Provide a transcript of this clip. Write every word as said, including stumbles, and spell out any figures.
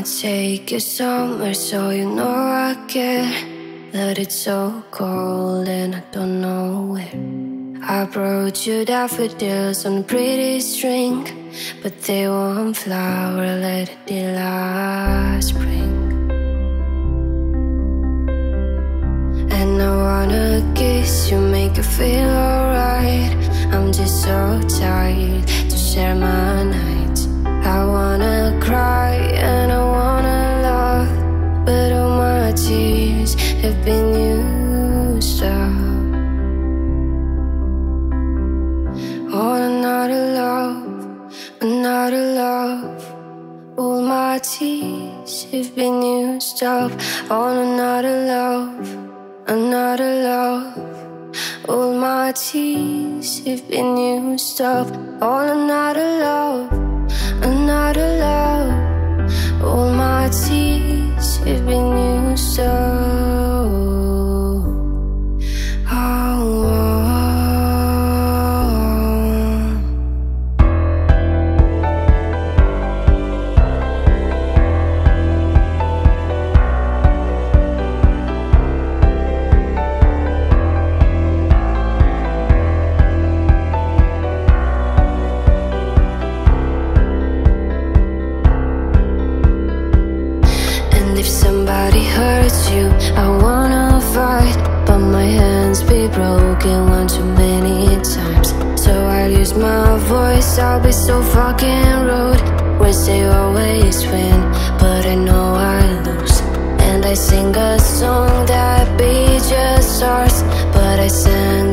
take you somewhere so you know I care. But it's so cold and I don't know where. I brought you daffodils on a pretty string, but they won't flower, let it be last spring. And I wanna kiss you, make you feel alright. I'm just so tired to share my nights. I wanna cry and I wanna love, but all my tears have been used up on another love, another love. All my tears have been used up on another love, another love. All my tears have been used up on another love, another love. All my tears have been used up. Oh, oh. If somebody hurts you, I wanna fight, but my hands be broken one too many times. So I'll use my voice, I'll be so fucking rude. Words they always win, but I know I lose. And I sing a song that be just ours, but I sang